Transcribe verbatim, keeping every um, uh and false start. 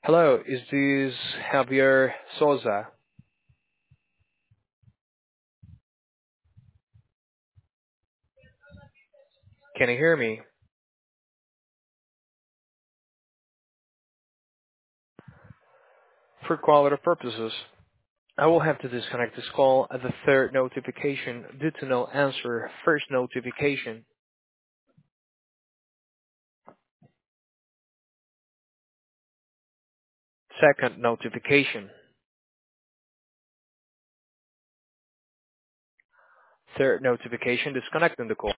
Hello, is this Javier Souza? Can you hear me? For quality purposes, I will have to disconnect this call at the third notification due to no answer. First notification. Second notification. Third notification disconnecting the call.